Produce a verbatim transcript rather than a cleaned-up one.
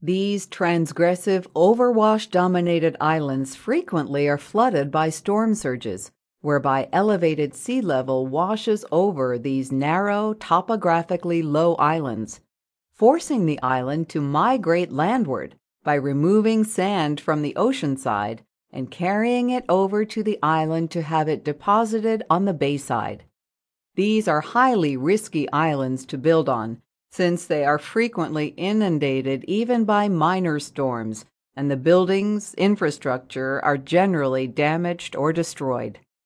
These transgressive, overwash-dominated islands frequently are flooded by storm surges, whereby elevated sea level washes over these narrow, topographically low islands, forcing the island to migrate landward by removing sand from the ocean side and carrying it over to the island to have it deposited on the bayside. These are highly risky islands to build on, since they are frequently inundated even by minor storms, and the buildings' infrastructure are generally damaged or destroyed.